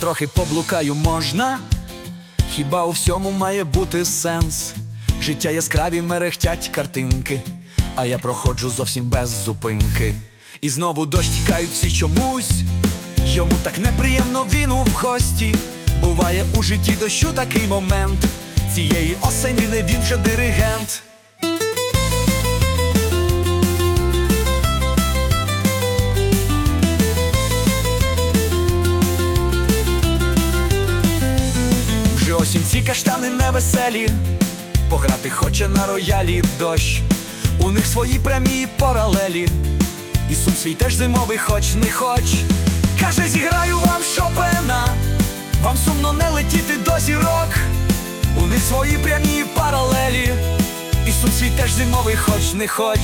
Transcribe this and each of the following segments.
трохи поблукаю можна, хіба у всьому має бути сенс? Життя яскраві мерехтять картинки, а я проходжу зовсім без зупинки. І знову дощ тікають всі чомусь, йому так неприємно він у гості. Буває у житті дощу такий момент, цієї осені не він вже диригент. Вже осінь, ці каштани невеселі, пограти хоче на роялі дощ. У них свої прямі паралелі, і сум свій теж зимовий, хоч не хоч. Каже, зіграю вам Шопена, вам сумно не летіти до зірок. У них свої прямі паралелі, і сум свій теж зимовий, хоч не хоч.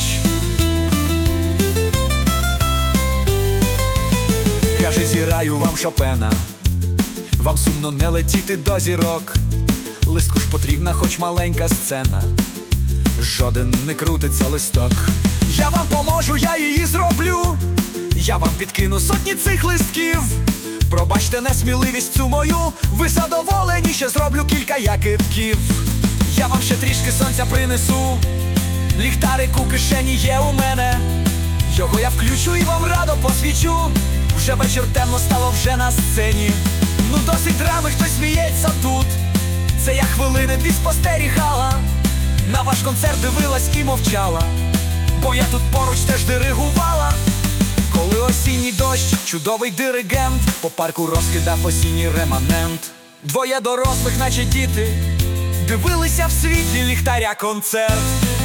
Каже, зіграю вам Шопена, вам сумно не летіти до зірок. Листку ж потрібна хоч маленька сцена, жоден не крутиться листок. Я вам поможу, я її зроблю, я вам підкину сотні цих листків. Пробачте несміливість цю мою, ви задоволені, ще зроблю кілька якитків. Я вам ще трішки сонця принесу, ліхтарик у кишені є у мене. Його я включу і вам радо посвічу. Вже вечір, темно стало вже на сцені. Ну досить драми, хтось сміється тут. Це я хвилини дві спостерігала, на ваш концерт дивилась і мовчала, бо я тут поруч теж диригувала. Коли осінній дощ, чудовий диригент по парку розкидав осінній реманент. Двоє дорослих, наче діти, дивилися в світлі ліхтаря концерт.